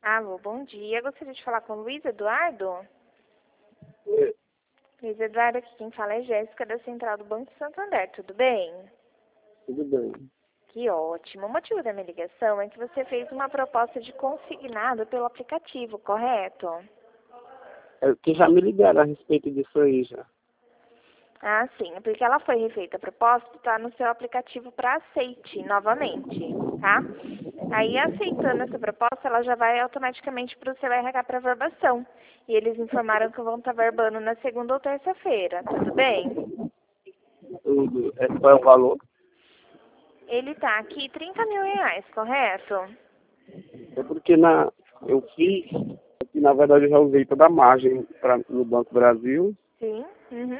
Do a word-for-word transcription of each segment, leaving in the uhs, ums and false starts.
Alô, bom dia. Gostaria de falar com o Luiz Eduardo? É, Luiz Eduardo, aqui quem fala é Jéssica, da Central do Banco Santander. Tudo bem? tudo bem. Que ótimo. O motivo da minha ligação é que você fez uma proposta de consignado pelo aplicativo, correto? É que já me ligaram a respeito disso aí já. Ah, sim. É porque ela foi refeita a proposta, está no seu aplicativo para aceite novamente, tá? Aí, aceitando essa proposta, ela já vai automaticamente para o seu R H para verbação. E eles informaram que vão estar verbando na segunda ou terça-feira, tudo bem? Tudo. É, qual é o valor? Ele tá aqui trinta mil reais, correto? É porque na, eu fiz, que na verdade eu já usei toda a margem pra, no Banco Brasil. Sim. Uhum.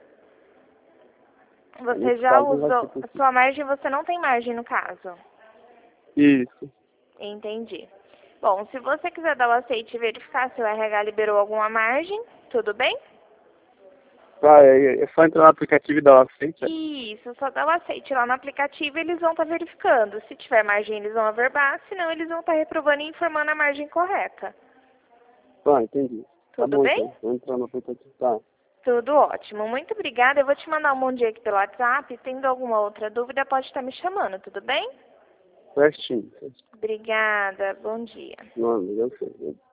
Aí, Você nesse já caso vai ser usou a possível. sua margem, você não tem margem no caso. Isso. Entendi. Bom, se você quiser dar o aceite e verificar se o R H liberou alguma margem, tudo bem? Ah, é, é só entrar no aplicativo e dar o aceite. É? Isso, só dá o aceite lá no aplicativo e eles vão estar verificando. Se tiver margem, eles vão averbar, senão eles vão estar reprovando e informando a margem correta. Ah, entendi. Tá Tudo bom bem? então. Vou entrar no aplicativo. Tá. Tudo ótimo. Muito obrigada. Eu vou te mandar um bom dia aqui pelo WhatsApp. Tendo alguma outra dúvida, pode estar me chamando, tudo bem? Certinho. Obrigada. Bom dia. Não, eu sei.